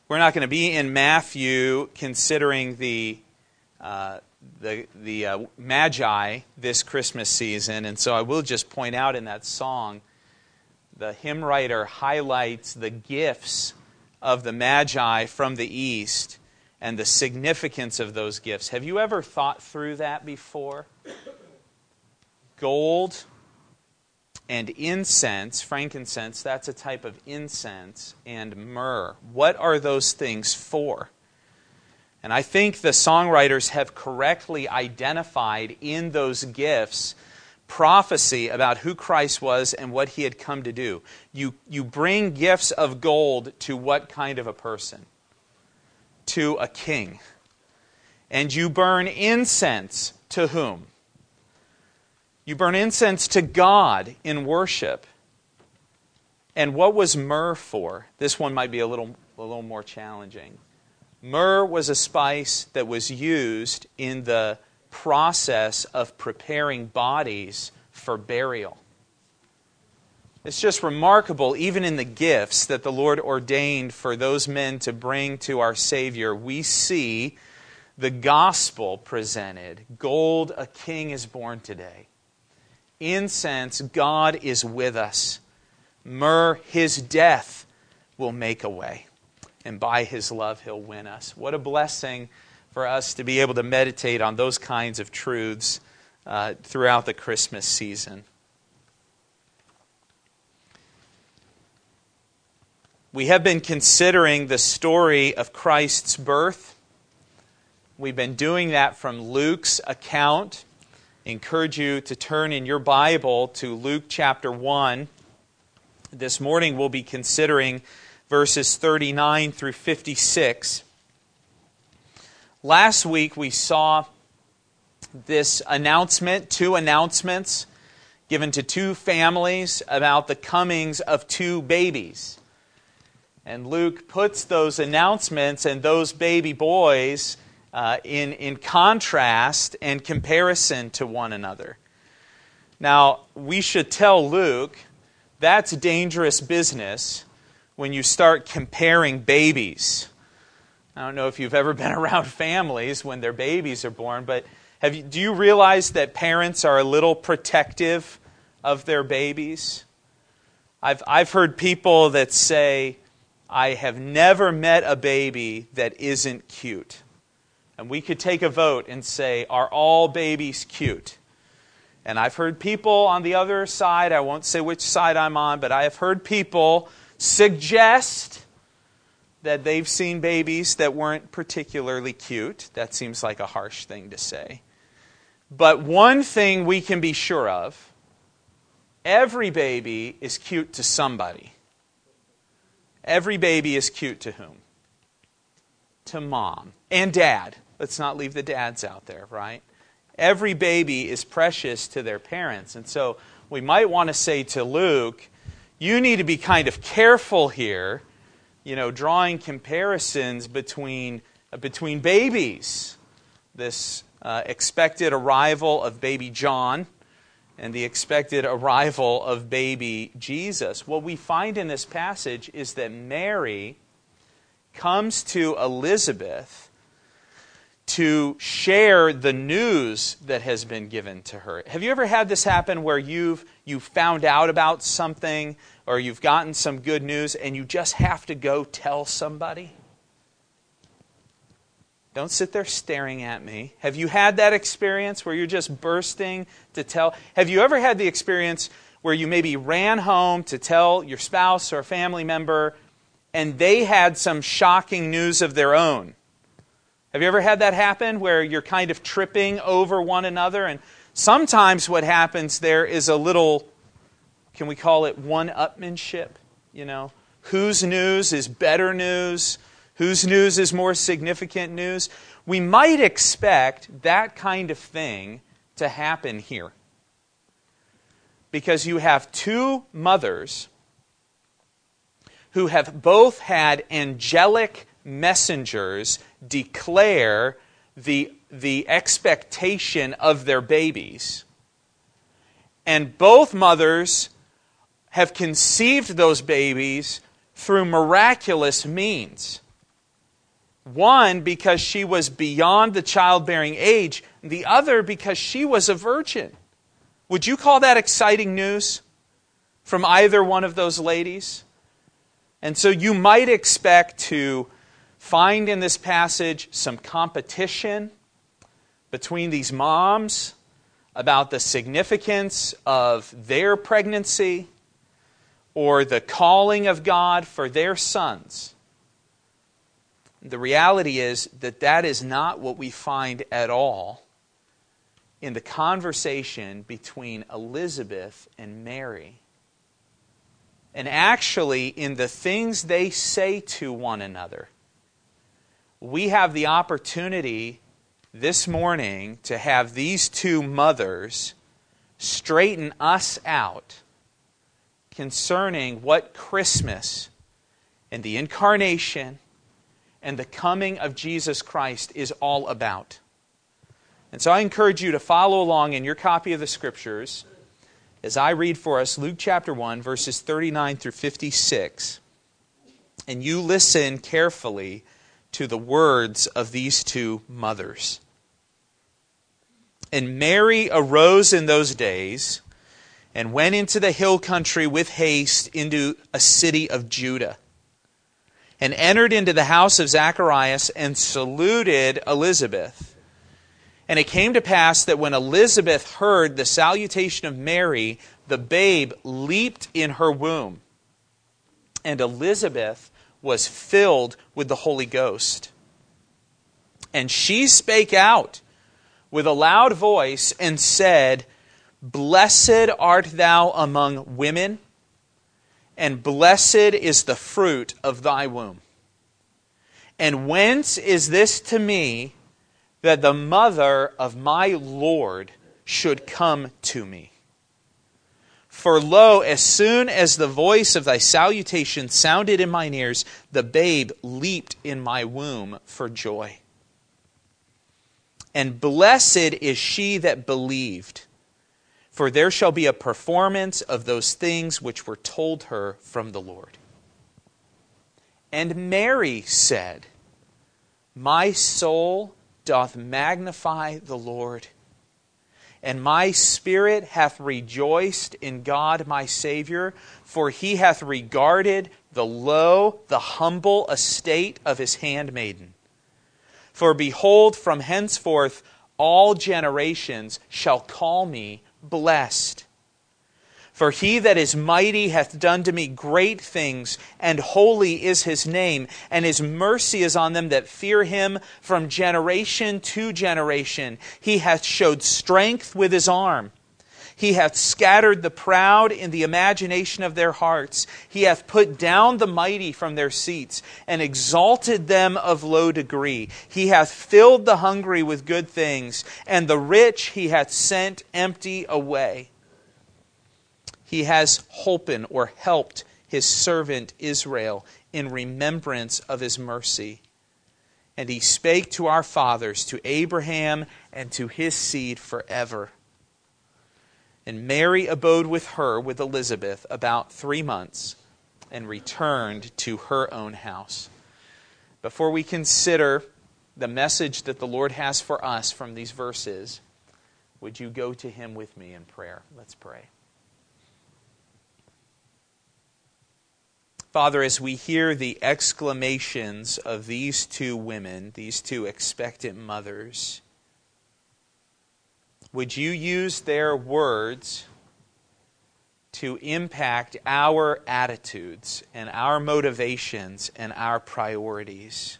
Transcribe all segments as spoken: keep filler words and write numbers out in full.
We're not going to be in Matthew considering the uh, the the uh, Magi this Christmas season, and so I will just point out in that song, the hymn writer highlights the gifts of the Magi from the East and the significance of those gifts. Have you ever thought through that before? Gold and incense, frankincense, that's a type of incense, and myrrh. What are those things for? And I think the songwriters have correctly identified in those gifts prophecy about who Christ was and what He had come to do. You, you bring gifts of gold to what kind of a person? To a king. And you burn incense to whom? You burn incense to God in worship. And what was myrrh for? This one might be a little, a little more challenging. Myrrh was a spice that was used in the process of preparing bodies for burial. It's just remarkable, even in the gifts that the Lord ordained for those men to bring to our Savior, we see the gospel presented. Gold, a king is born today. Incense, God is with us. Myrrh, His death will make a way. And by His love, He'll win us. What a blessing for us to be able to meditate on those kinds of truths uh, throughout the Christmas season. We have been considering the story of Christ's birth. We've been doing that from Luke's account. I encourage you to turn in your Bible to Luke chapter one. This morning we'll be considering verses thirty-nine through fifty-six. Last week we saw this announcement, two announcements given to two families about the comings of two babies. And Luke puts those announcements and those baby boys uh, in, in contrast and comparison to one another. Now, we should tell Luke that's dangerous business when you start comparing babies. I don't know if you've ever been around families when their babies are born, but have you, do you realize that parents are a little protective of their babies? I've I've heard people that say, I have never met a baby that isn't cute. And we could take a vote and say, are all babies cute? And I've heard people on the other side, I won't say which side I'm on, but I have heard people suggest that they've seen babies that weren't particularly cute. That seems like a harsh thing to say. But one thing we can be sure of, every baby is cute to somebody. Every baby is cute to whom? To mom and dad. Let's not leave the dads out there, right? Every baby is precious to their parents. And so we might want to say to Luke, you need to be kind of careful here, you know, drawing comparisons between, uh, between babies. This uh, expected arrival of baby John and the expected arrival of baby Jesus. What we find in this passage is that Mary comes to Elizabeth to share the news that has been given to her. Have you ever had this happen where you've you found out about something or you've gotten some good news and you just have to go tell somebody? Don't sit there staring at me. Have you had that experience where you're just bursting to tell? Have you ever had the experience where you maybe ran home to tell your spouse or a family member and they had some shocking news of their own? Have you ever had that happen where you're kind of tripping over one another? And sometimes what happens there is a little, can we call it one-upmanship? You know, whose news is better news? Whose news is more significant news? We might expect that kind of thing to happen here. Because you have two mothers who have both had angelic messengers declare the, the expectation of their babies. And both mothers have conceived those babies through miraculous means. One, because she was beyond the childbearing age. The other, because she was a virgin. Would you call that exciting news from either one of those ladies? And so you might expect to find in this passage some competition between these moms about the significance of their pregnancy or the calling of God for their sons. The reality is that that is not what we find at all in the conversation between Elizabeth and Mary. And actually, in the things they say to one another, we have the opportunity this morning to have these two mothers straighten us out concerning what Christmas and the incarnation and the coming of Jesus Christ is all about. And so I encourage you to follow along in your copy of the Scriptures as I read for us Luke chapter one, verses thirty-nine through fifty-six. And you listen carefully to the words of these two mothers. And Mary arose in those days and went into the hill country with haste into a city of Judah, and entered into the house of Zacharias and saluted Elizabeth. And it came to pass that when Elizabeth heard the salutation of Mary, the babe leaped in her womb. And Elizabeth was filled with the Holy Ghost. And she spake out with a loud voice and said, Blessed art thou among women, and blessed is the fruit of thy womb. And whence is this to me, that the mother of my Lord should come to me? For lo, as soon as the voice of thy salutation sounded in mine ears, the babe leaped in my womb for joy. And blessed is she that believed, for there shall be a performance of those things which were told her from the Lord. And Mary said, My soul doth magnify the Lord, and my spirit hath rejoiced in God my Savior, for he hath regarded the low, the humble estate of his handmaiden. For behold, from henceforth all generations shall call me blessed. For he that is mighty hath done to me great things, and holy is his name, and his mercy is on them that fear him from generation to generation. He hath showed strength with his arm. He hath scattered the proud in the imagination of their hearts. He hath put down the mighty from their seats, and exalted them of low degree. He hath filled the hungry with good things, and the rich he hath sent empty away. He has holpen or helped his servant Israel in remembrance of his mercy. And he spake to our fathers, to Abraham, and to his seed forever. And Mary abode with her, with Elizabeth, about three months, and returned to her own house. Before we consider the message that the Lord has for us from these verses, would you go to him with me in prayer? Let's pray. Father, as we hear the exclamations of these two women, these two expectant mothers, would you use their words to impact our attitudes and our motivations and our priorities?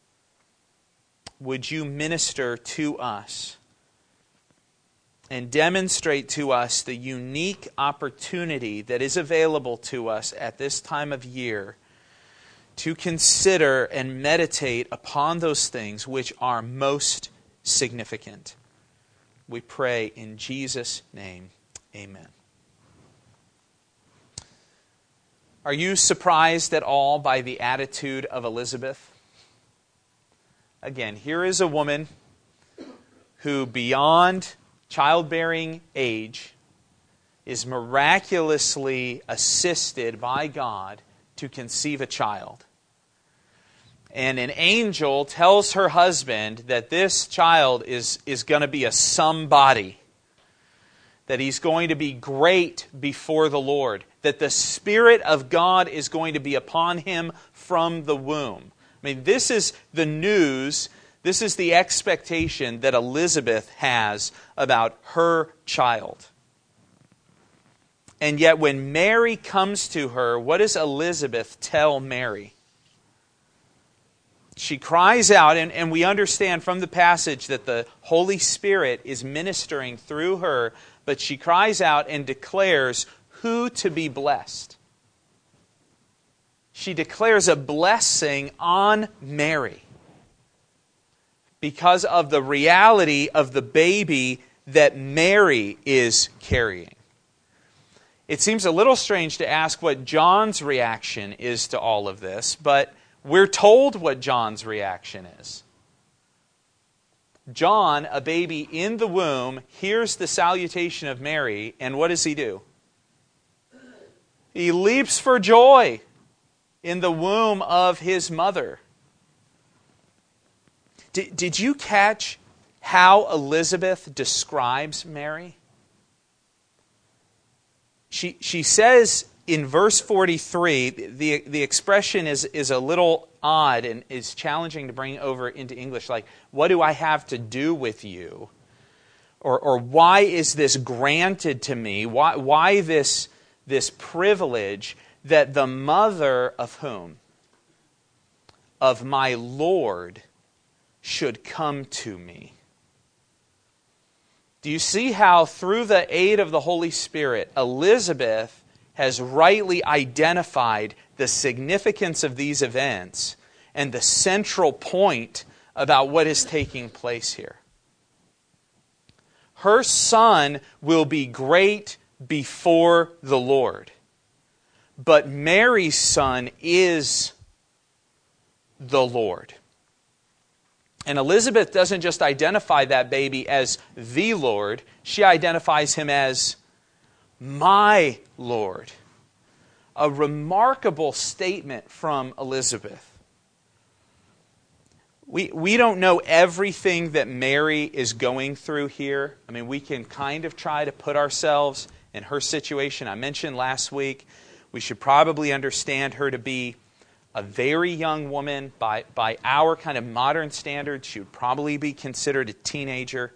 Would you minister to us and demonstrate to us the unique opportunity that is available to us at this time of year to consider and meditate upon those things which are most significant. We pray in Jesus' name, amen. Are you surprised at all by the attitude of Elizabeth? Again, here is a woman who, beyond childbearing age, is miraculously assisted by God to conceive a child. And an angel tells her husband that this child is, is going to be a somebody, that he's going to be great before the Lord, that the Spirit of God is going to be upon him from the womb. I mean, this is the news, this is the expectation that Elizabeth has about her child. And yet when Mary comes to her, what does Elizabeth tell Mary? She cries out, and, and we understand from the passage that the Holy Spirit is ministering through her, but she cries out and declares who to be blessed. She declares a blessing on Mary because of the reality of the baby that Mary is carrying. It seems a little strange to ask what John's reaction is to all of this, but we're told what John's reaction is. John, a baby in the womb, hears the salutation of Mary, and what does he do? He leaps for joy in the womb of his mother. Did, did you catch how Elizabeth describes Mary? She, she says in verse forty-three, the, the expression is, is a little odd and is challenging to bring over into English, like, what do I have to do with you? Or, or why is this granted to me? Why, why this, this privilege that the mother of whom? Of my Lord should come to me. Do you see how through the aid of the Holy Spirit, Elizabeth has rightly identified the significance of these events and the central point about what is taking place here? Her son will be great before the Lord. But Mary's son is the Lord. And Elizabeth doesn't just identify that baby as the Lord, she identifies him as my Lord. A remarkable statement from Elizabeth. We, we don't know everything that Mary is going through here. I mean, we can kind of try to put ourselves in her situation. I mentioned last week, we should probably understand her to be a very young woman. By, by our kind of modern standards, she would probably be considered a teenager.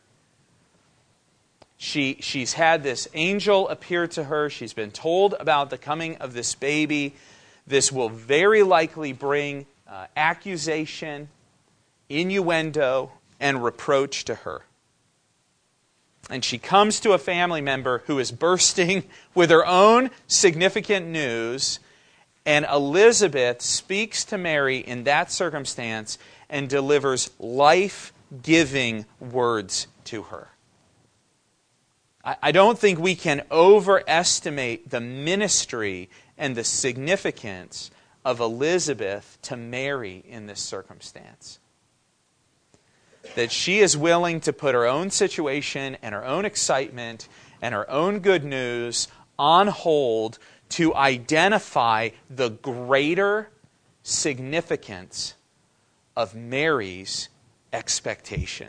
She, she's had this angel appear to her. She's been told about the coming of this baby. This will very likely bring uh, accusation, innuendo, and reproach to her. And she comes to a family member who is bursting with her own significant news. And Elizabeth speaks to Mary in that circumstance and delivers life-giving words to her. I don't think we can overestimate the ministry and the significance of Elizabeth to Mary in this circumstance. That she is willing to put her own situation and her own excitement and her own good news on hold to identify the greater significance of Mary's expectation.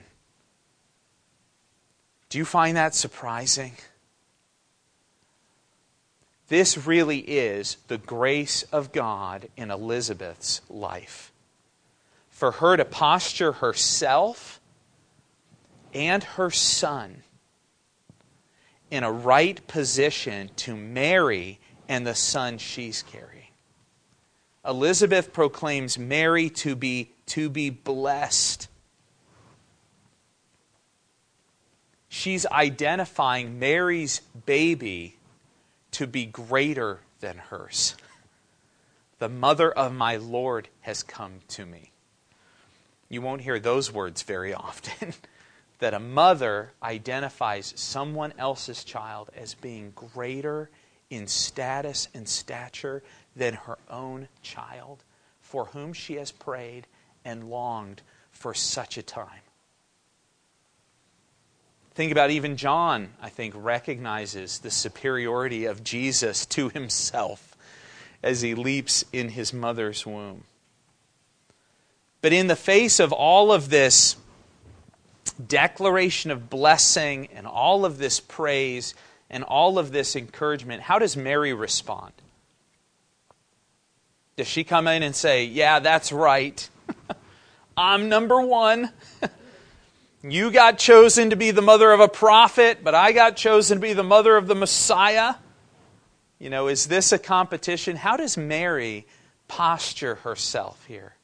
Do you find that surprising? This really is the grace of God in Elizabeth's life. For her to posture herself and her son in a right position to marry and the son she's carrying. Elizabeth proclaims Mary to be, to be blessed. She's identifying Mary's baby to be greater than hers. The mother of my Lord has come to me. You won't hear those words very often. That a mother identifies someone else's child as being greater in status and stature than her own child, for whom she has prayed and longed for such a time. Think about even John, I think, recognizes the superiority of Jesus to himself as he leaps in his mother's womb. But in the face of all of this declaration of blessing and all of this praise and all of this encouragement, how does Mary respond? Does she come in and say, yeah, that's right. I'm number one. You got chosen to be the mother of a prophet, but I got chosen to be the mother of the Messiah. You know, is this a competition? How does Mary posture herself here?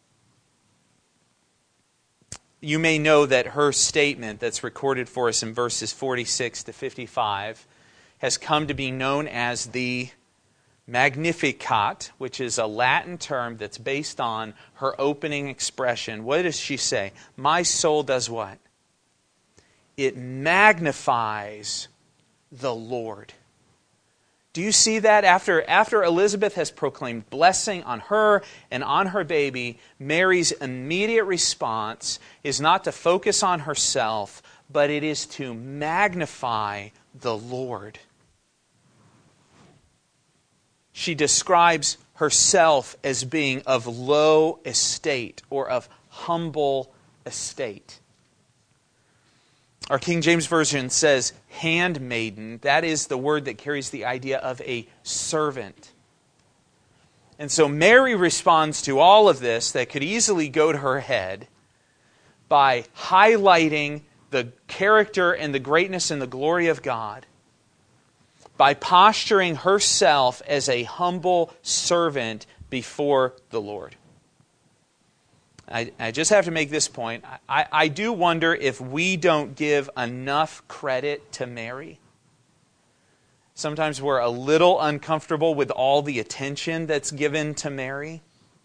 You may know that her statement that's recorded for us in verses forty-six to fifty-five has come to be known as the Magnificat, which is a Latin term that's based on her opening expression. What does she say? My soul does what? It magnifies the Lord. Do you see that? After, after Elizabeth has proclaimed blessing on her and on her baby, Mary's immediate response is not to focus on herself, but it is to magnify the Lord. She describes herself as being of low estate or of humble estate. Our King James Version says handmaiden. That is the word that carries the idea of a servant. And so Mary responds to all of this that could easily go to her head by highlighting the character and the greatness and the glory of God, by posturing herself as a humble servant before the Lord. I, I just have to make this point. I, I do wonder if we don't give enough credit to Mary. Sometimes we're a little uncomfortable with all the attention that's given to Mary.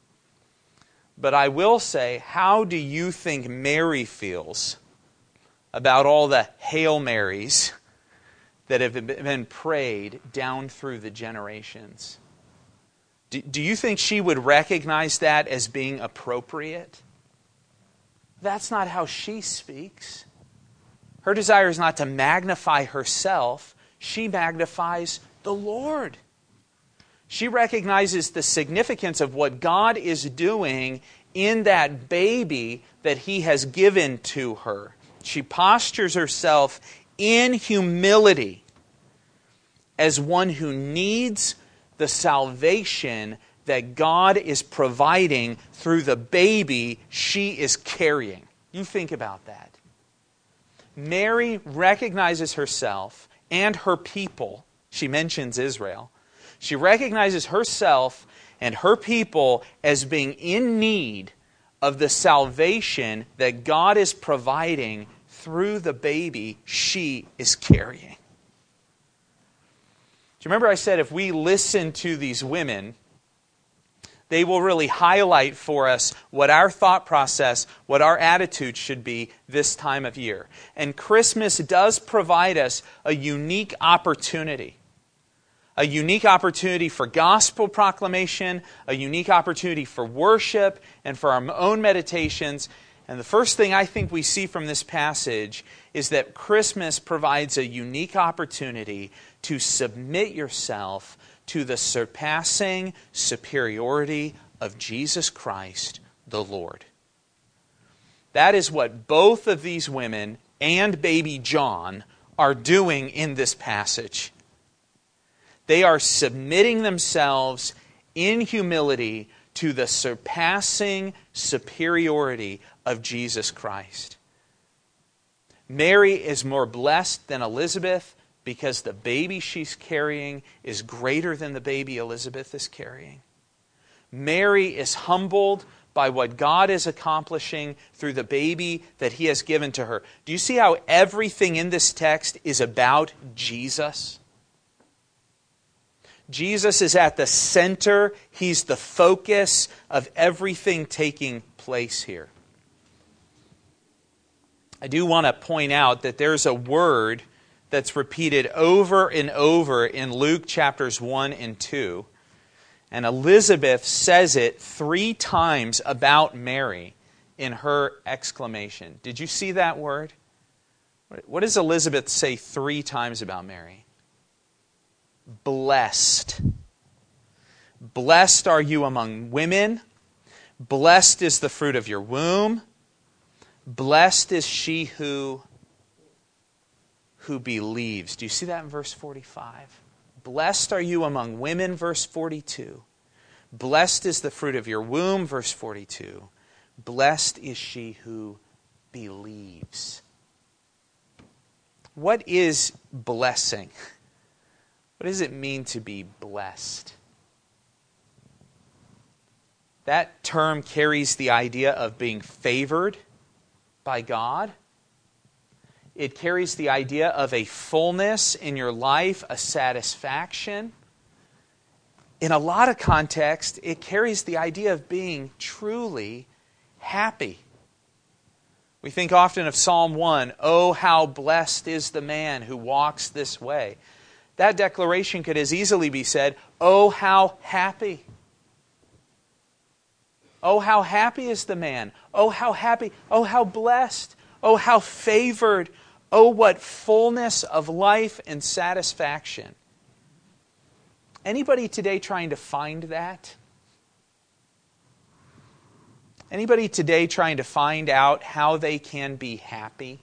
But I will say, how do you think Mary feels about all the Hail Marys that have been prayed down through the generations? Do, do you think she would recognize that as being appropriate? That's not how she speaks. Her desire is not to magnify herself. She magnifies the Lord. She recognizes the significance of what God is doing in that baby that He has given to her. She postures herself in humility as one who needs the salvation that God is providing through the baby she is carrying. You think about that. Mary recognizes herself and her people. She mentions Israel. She recognizes herself and her people as being in need of the salvation that God is providing through the baby she is carrying. Do you remember I said if we listen to these women, they will really highlight for us what our thought process, what our attitude should be this time of year. And Christmas does provide us a unique opportunity. A unique opportunity for gospel proclamation, a unique opportunity for worship and for our own meditations. And the first thing I think we see from this passage is that Christmas provides a unique opportunity to submit yourself to the surpassing superiority of Jesus Christ, the Lord. That is what both of these women and baby John are doing in this passage. They are submitting themselves in humility to the surpassing superiority of Jesus Christ. Mary is more blessed than Elizabeth because the baby she's carrying is greater than the baby Elizabeth is carrying. Mary is humbled by what God is accomplishing through the baby that He has given to her. Do you see how everything in this text is about Jesus? Jesus is at the center. He's the focus of everything taking place here. I do want to point out that there's a word that's repeated over and over in Luke chapters one and two. And Elizabeth says it three times about Mary in her exclamation. Did you see that word? What does Elizabeth say three times about Mary? Blessed. Blessed are you among women. Blessed is the fruit of your womb. Blessed is she who, who believes. Do you see that in verse forty-five? Blessed are you among women, verse forty-two. Blessed is the fruit of your womb, verse forty-two. Blessed is she who believes. What is blessing? What does it mean to be blessed? That term carries the idea of being favored by God. It carries the idea of a fullness in your life, a satisfaction. In a lot of contexts, it carries the idea of being truly happy. We think often of Psalm one, "Oh, how blessed is the man who walks this way." That declaration could as easily be said, "Oh, how happy." Oh, how happy is the man. Oh, how happy. Oh, how blessed. Oh, how favored. Oh, what fullness of life and satisfaction. Anybody today trying to find that? Anybody today trying to find out how they can be happy?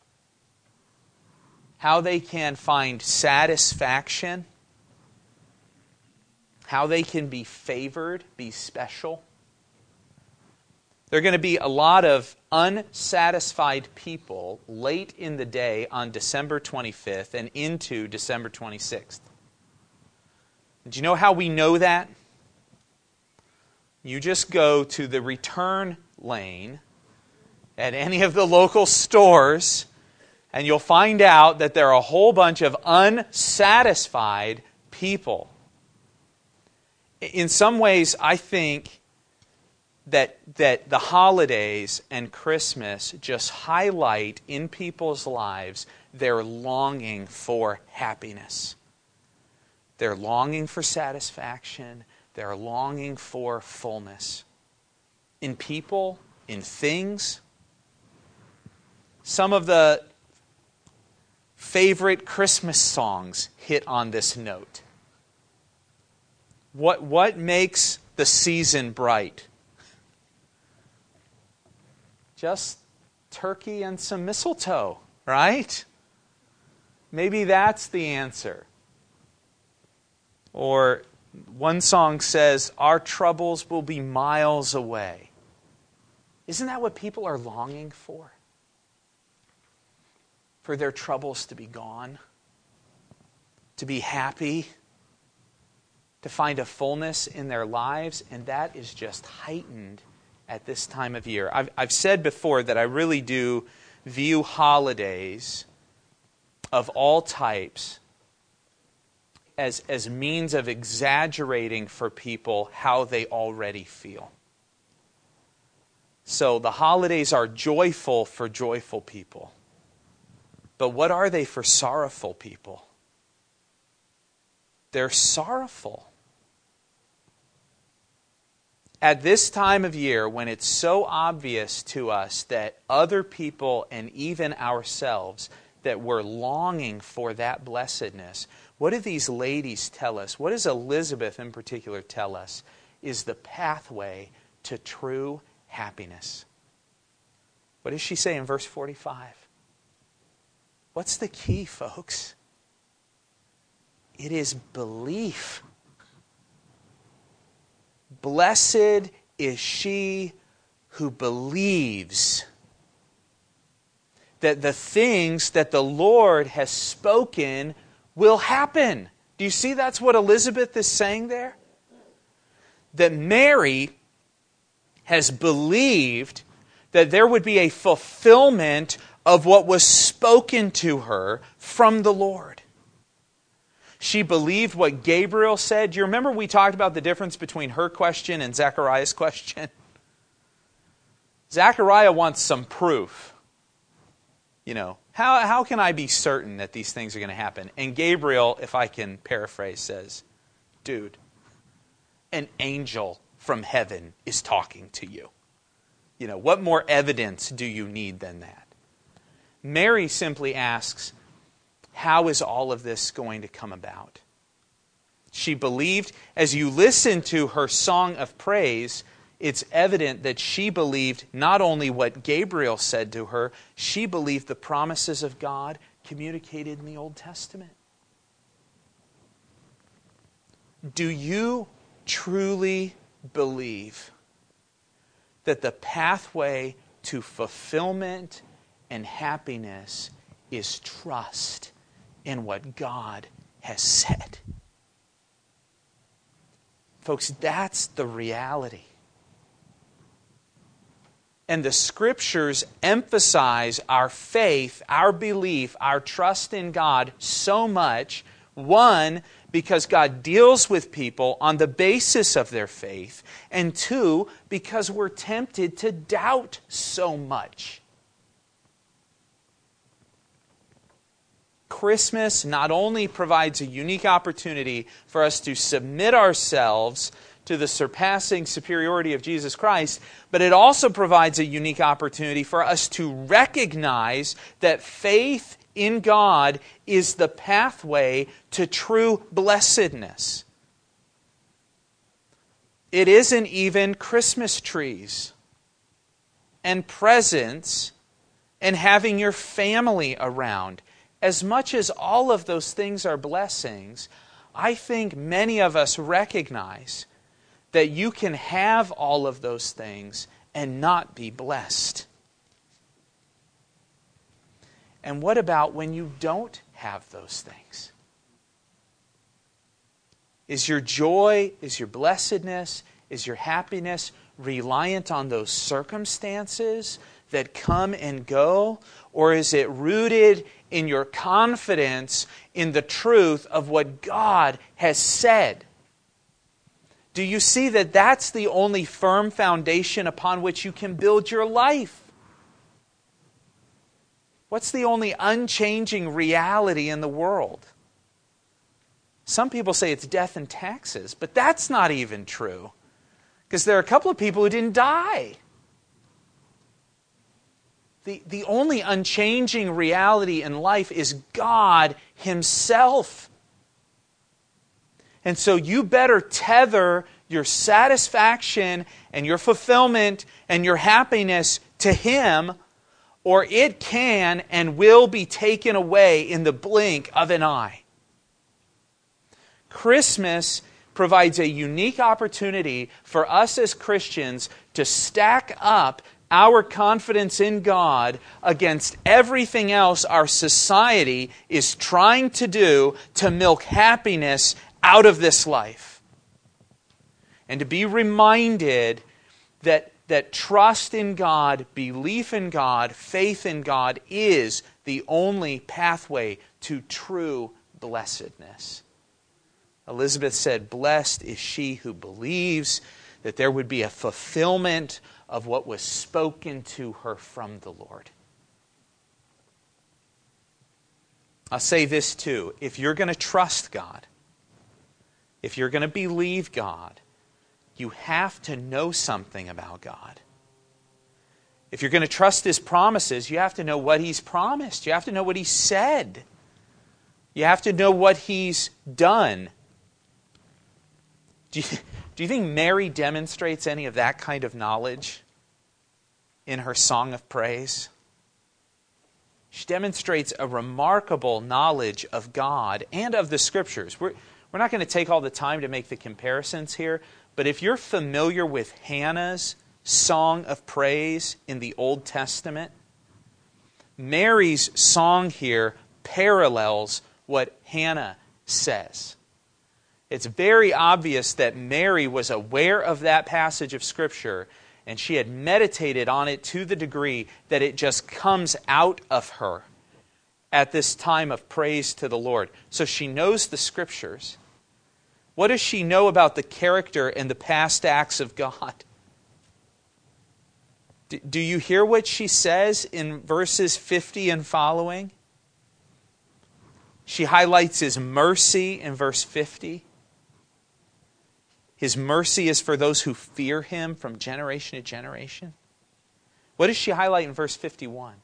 How they can find satisfaction? How they can be favored, be special? There are going to be a lot of unsatisfied people late in the day on December twenty-fifth and into December twenty-sixth. Do you know how we know that? You just go to the return lane at any of the local stores and you'll find out that there are a whole bunch of unsatisfied people. In some ways, I think that that the holidays and Christmas just highlight in people's lives their longing for happiness. They're longing for satisfaction. They're longing for fullness. In people, in things. Some of the favorite Christmas songs hit on this note. What, what makes the season bright? Just turkey and some mistletoe, right? Maybe that's the answer. Or one song says, "Our troubles will be miles away." Isn't that what people are longing for? For their troubles to be gone? To be happy? To find a fullness in their lives? And that is just heightened at this time of year. I've, I've said before that I really do view holidays of all types as, as means of exaggerating for people how they already feel. So the holidays are joyful for joyful people. But what are they for sorrowful people? They're sorrowful. At this time of year, when it's so obvious to us that other people and even ourselves, that we're longing for that blessedness, what do these ladies tell us? What does Elizabeth in particular tell us is the pathway to true happiness? What does she say in verse forty-five? What's the key, folks? It is belief. Blessed is she who believes that the things that the Lord has spoken will happen. Do you see that's what Elizabeth is saying there? That Mary has believed that there would be a fulfillment of what was spoken to her from the Lord. She believed what Gabriel said. Do you remember we talked about the difference between her question and Zechariah's question? Zechariah wants some proof. You know, how, how can I be certain that these things are going to happen? And Gabriel, if I can paraphrase, says, dude, an angel from heaven is talking to you. You know, what more evidence do you need than that? Mary simply asks, how is all of this going to come about? She believed. As you listen to her song of praise, it's evident that she believed not only what Gabriel said to her, she believed the promises of God communicated in the Old Testament. Do you truly believe that the pathway to fulfillment and happiness is trust in what God has said? Folks, that's the reality. And the Scriptures emphasize our faith, our belief, our trust in God so much. One, because God deals with people on the basis of their faith. And two, because we're tempted to doubt so much. Christmas not only provides a unique opportunity for us to submit ourselves to the surpassing superiority of Jesus Christ, but it also provides a unique opportunity for us to recognize that faith in God is the pathway to true blessedness. It isn't even Christmas trees and presents and having your family around. As much as all of those things are blessings, I think many of us recognize that you can have all of those things and not be blessed. And what about when you don't have those things? Is your joy, is your blessedness, is your happiness reliant on those circumstances that come and go? Or is it rooted in your confidence in the truth of what God has said? Do you see that that's the only firm foundation upon which you can build your life? What's the only unchanging reality in the world? Some people say it's death and taxes, but that's not even true. Because there are a couple of people who didn't die. The, the only unchanging reality in life is God Himself. And so you better tether your satisfaction and your fulfillment and your happiness to Him, or it can and will be taken away in the blink of an eye. Christmas provides a unique opportunity for us as Christians to stack up our confidence in God against everything else our society is trying to do to milk happiness out of this life. And to be reminded that, that trust in God, belief in God, faith in God is the only pathway to true blessedness. Elizabeth said, "Blessed is she who believes that there would be a fulfillment of what was spoken to her from the Lord." I'll say this too. If you're going to trust God, if you're going to believe God, you have to know something about God. If you're going to trust His promises, you have to know what He's promised. You have to know what He said. You have to know what He's done. Do you, do you think Mary demonstrates any of that kind of knowledge in her song of praise? She demonstrates a remarkable knowledge of God and of the Scriptures. We're, we're not going to take all the time to make the comparisons here, but if you're familiar with Hannah's song of praise in the Old Testament, Mary's song here parallels what Hannah says. It's very obvious that Mary was aware of that passage of Scripture, and she had meditated on it to the degree that it just comes out of her at this time of praise to the Lord. So she knows the Scriptures. What does she know about the character and the past acts of God? Do you hear what she says in verses fifty and following? She highlights His mercy in verse fifty. His mercy is for those who fear Him from generation to generation. What does she highlight in verse fifty-one?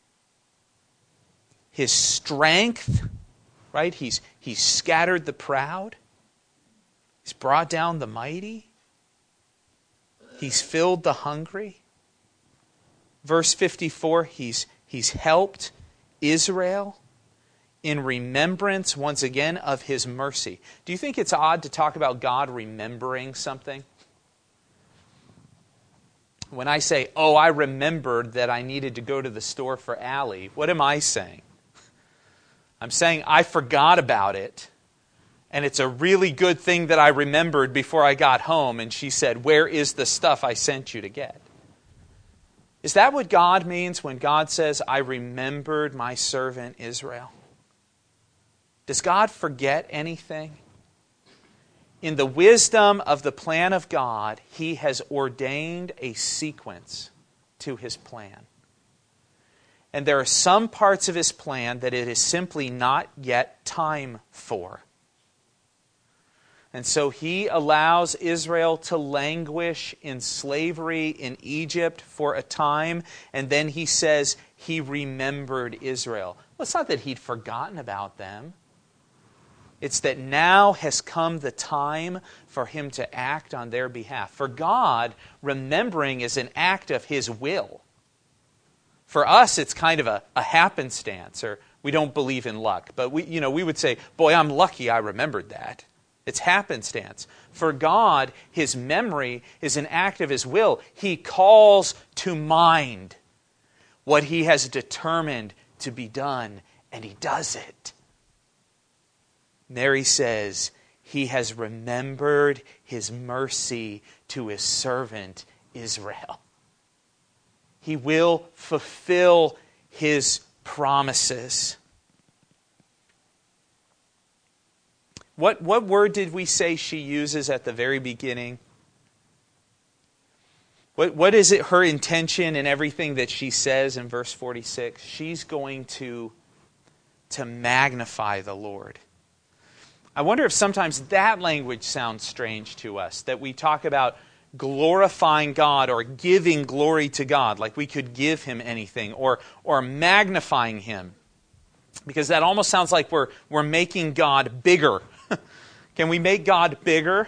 His strength, right? He's, he's scattered the proud. He's brought down the mighty. He's filled the hungry. Verse fifty-four, he's, he's helped Israel in remembrance, once again, of His mercy. Do you think it's odd to talk about God remembering something? When I say, oh, I remembered that I needed to go to the store for Allie, what am I saying? I'm saying I forgot about it, and it's a really good thing that I remembered before I got home, and she said, where is the stuff I sent you to get? Is that what God means when God says, I remembered my servant Israel? Does God forget anything? In the wisdom of the plan of God, He has ordained a sequence to His plan. And there are some parts of His plan that it is simply not yet time for. And so He allows Israel to languish in slavery in Egypt for a time, and then He says He remembered Israel. Well, it's not that He'd forgotten about them. It's that now has come the time for Him to act on their behalf. For God, remembering is an act of His will. For us, it's kind of a, a happenstance, or we don't believe in luck. But we, you know, we would say, boy, I'm lucky I remembered that. It's happenstance. For God, His memory is an act of His will. He calls to mind what He has determined to be done, and He does it. Mary says, He has remembered His mercy to His servant Israel. He will fulfill His promises. What, what word did we say she uses at the very beginning? What, what is it, her intention in everything that she says in verse forty-six? She's going to, to magnify the Lord. I wonder if sometimes that language sounds strange to us, that we talk about glorifying God or giving glory to God, like we could give Him anything, or, or magnifying Him. Because that almost sounds like we're, we're making God bigger. Can we make God bigger?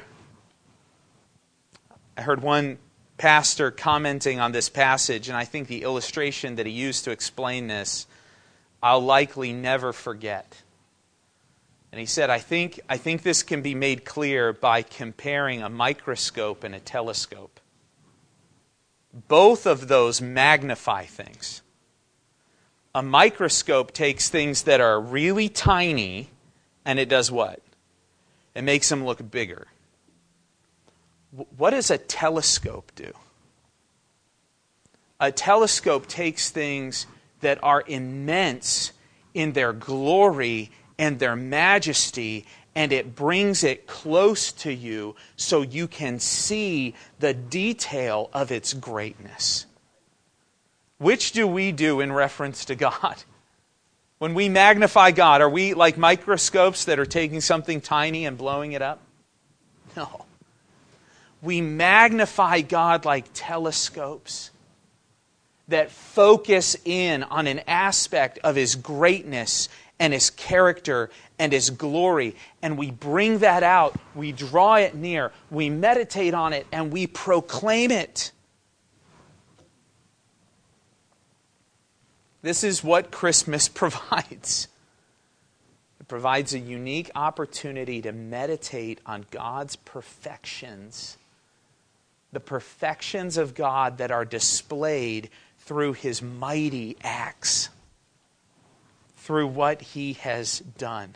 I heard one pastor commenting on this passage, and I think the illustration that he used to explain this, I'll likely never forget. And he said, I think, I think this can be made clear by comparing a microscope and a telescope. Both of those magnify things. A microscope takes things that are really tiny, and it does what? It makes them look bigger. What does a telescope do? A telescope takes things that are immense in their glory and their majesty, and it brings it close to you so you can see the detail of its greatness. Which do we do in reference to God? When we magnify God, are we like microscopes that are taking something tiny and blowing it up? No. We magnify God like telescopes that focus in on an aspect of His greatness and His character and His glory. And we bring that out, we draw it near, we meditate on it, and we proclaim it. This is what Christmas provides. It provides a unique opportunity to meditate on God's perfections. The perfections of God that are displayed through His mighty acts, through what He has done.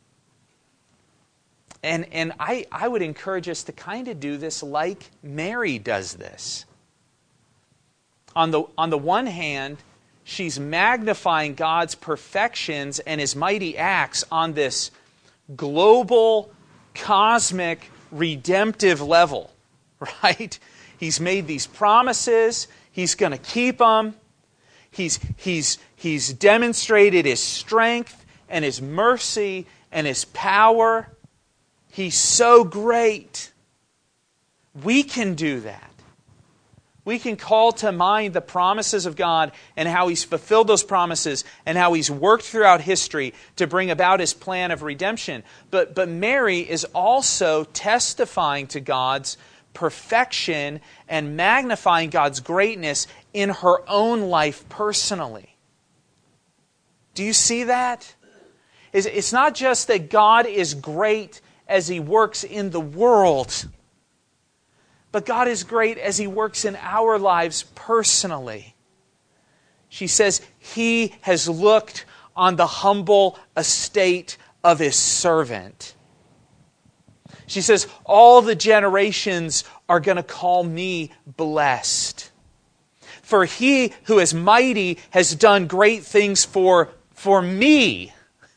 And, and I, I would encourage us to kind of do this like Mary does this. On the, on the one hand, she's magnifying God's perfections and His mighty acts on this global, cosmic, redemptive level, right? He's made these promises. He's going to keep them. He's, he's, he's demonstrated His strength and His mercy and His power. He's so great. We can do that. We can call to mind the promises of God and how He's fulfilled those promises and how He's worked throughout history to bring about His plan of redemption. But, but Mary is also testifying to God's perfection and magnifying God's greatness in her own life personally. Do you see that? It's not just that God is great as He works in the world, but God is great as He works in our lives personally. She says, He has looked on the humble estate of His servant. She says, all the generations are going to call me blessed. For He who is mighty has done great things for, for me.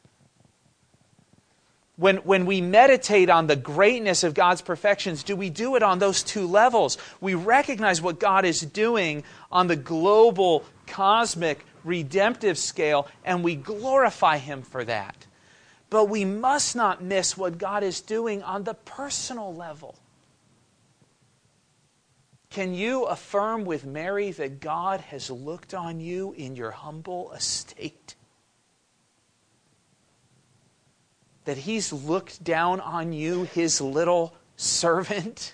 When, when we meditate on the greatness of God's perfections, do we do it on those two levels? We recognize what God is doing on the global, cosmic, redemptive scale, and we glorify Him for that. But we must not miss what God is doing on the personal level. Can you affirm with Mary that God has looked on you in your humble estate? That He's looked down on you, His little servant?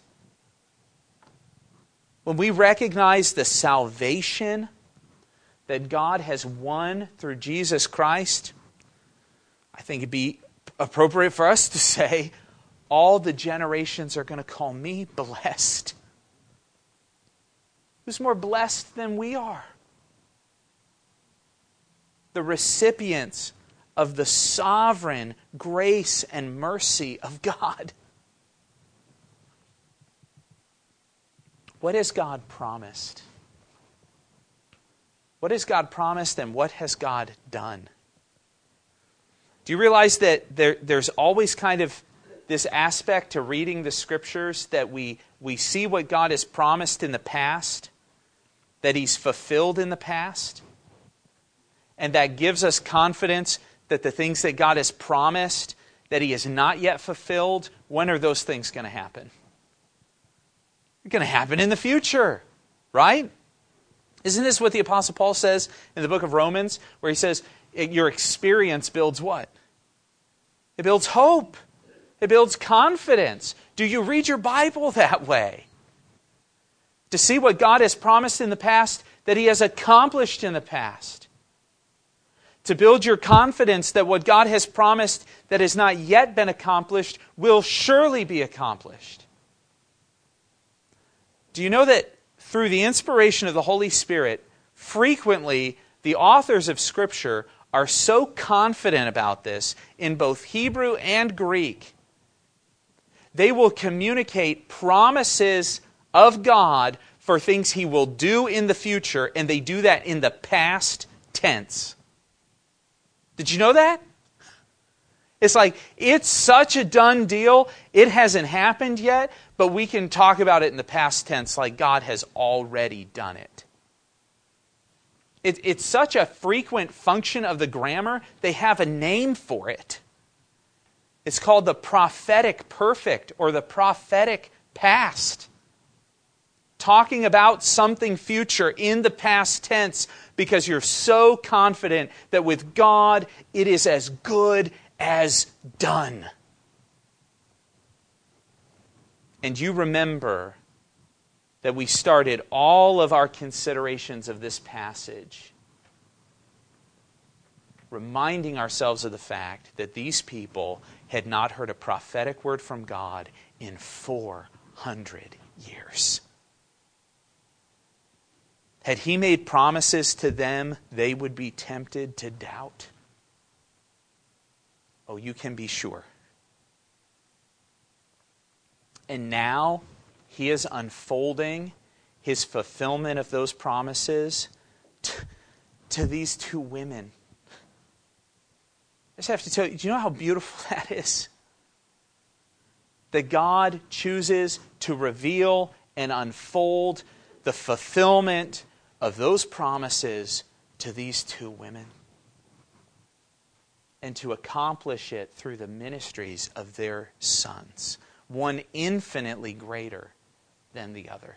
When we recognize the salvation that God has won through Jesus Christ, I think it'd be appropriate for us to say, all the generations are going to call me blessed. Who's more blessed than we are? The recipients of the sovereign grace and mercy of God. What has God promised? What has God promised and what has God done? Do you realize that there, there's always kind of this aspect to reading the Scriptures that we, we see what God has promised in the past, that He's fulfilled in the past, and that gives us confidence that the things that God has promised that He has not yet fulfilled, when are those things going to happen? They're going to happen in the future, right? Isn't this what the Apostle Paul says in the book of Romans, where he says, your experience builds what? It builds hope. It builds confidence. Do you read your Bible that way? To see what God has promised in the past, that He has accomplished in the past. To build your confidence that what God has promised that has not yet been accomplished will surely be accomplished. Do you know that through the inspiration of the Holy Spirit, frequently the authors of Scripture are so confident about this in both Hebrew and Greek, they will communicate promises of God for things He will do in the future, and they do that in the past tense. Did you know that? It's like, it's such a done deal, it hasn't happened yet, but we can talk about it in the past tense like God has already done it. It, it's such a frequent function of the grammar, they have a name for it. It's called the prophetic perfect or the prophetic past. Talking about something future in the past tense because you're so confident that with God it is as good as done. And you remember that we started all of our considerations of this passage reminding ourselves of the fact that these people had not heard a prophetic word from God in four hundred years. Had He made promises to them, they would be tempted to doubt. Oh, you can be sure. And now He is unfolding His fulfillment of those promises to, to these two women. I just have to tell you, do you know how beautiful that is? That God chooses to reveal and unfold the fulfillment of those promises to these two women. And to accomplish it through the ministries of their sons. One infinitely greater than the other.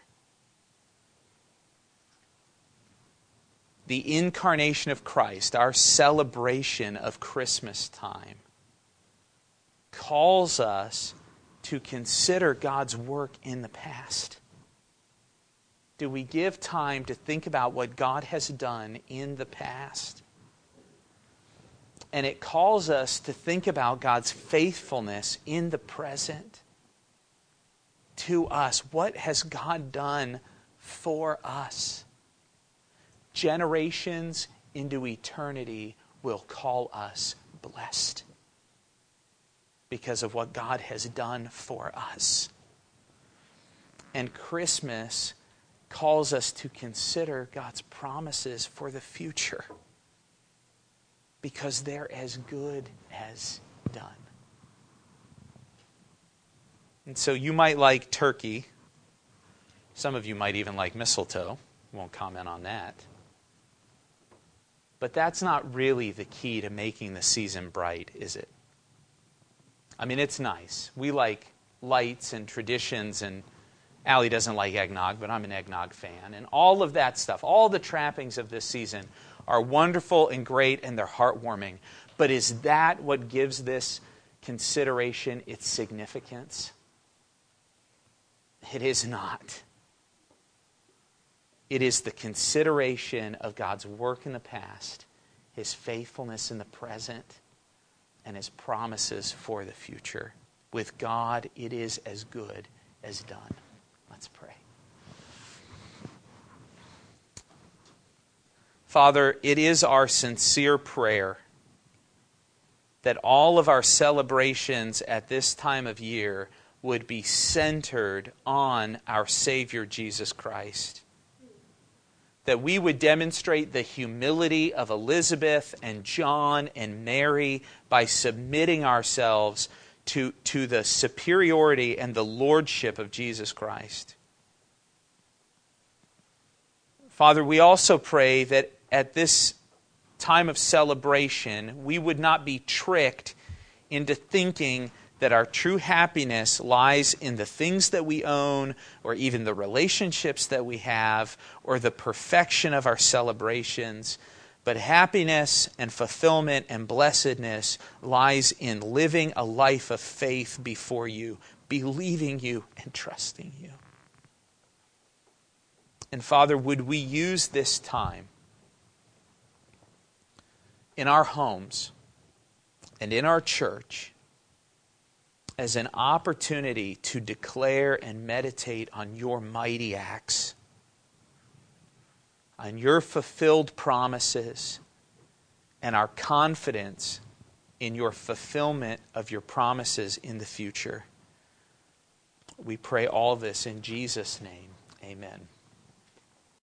The incarnation of Christ, our celebration of Christmas time, calls us to consider God's work in the past? Do we give time to think about what God has done in the past? And it calls us to think about God's faithfulness in the present to us. What has God done for us? Generations into eternity will call us blessed because of what God has done for us. And Christmas calls us to consider God's promises for the future because they're as good as done. And so you might like turkey. Some of you might even like mistletoe. Won't comment on that. But that's not really the key to making the season bright, is it? I mean, it's nice. We like lights and traditions, and Allie doesn't like eggnog, but I'm an eggnog fan. And all of that stuff, all the trappings of this season are wonderful and great, and they're heartwarming. But is that what gives this consideration its significance? It is not. It is the consideration of God's work in the past, His faithfulness in the present, and His promises for the future. With God, it is as good as done. Let's pray. Father, it is our sincere prayer that all of our celebrations at this time of year would be centered on our Savior Jesus Christ. That we would demonstrate the humility of Elizabeth and John and Mary by submitting ourselves to, to the superiority and the lordship of Jesus Christ. Father, we also pray that at this time of celebration, we would not be tricked into thinking that our true happiness lies in the things that we own, or even the relationships that we have, or the perfection of our celebrations. But happiness and fulfillment and blessedness lies in living a life of faith before you, believing you and trusting you. And Father, would we use this time in our homes and in our church as an opportunity to declare and meditate on your mighty acts, on your fulfilled promises, and our confidence in your fulfillment of your promises in the future. We pray all this in Jesus' name. Amen.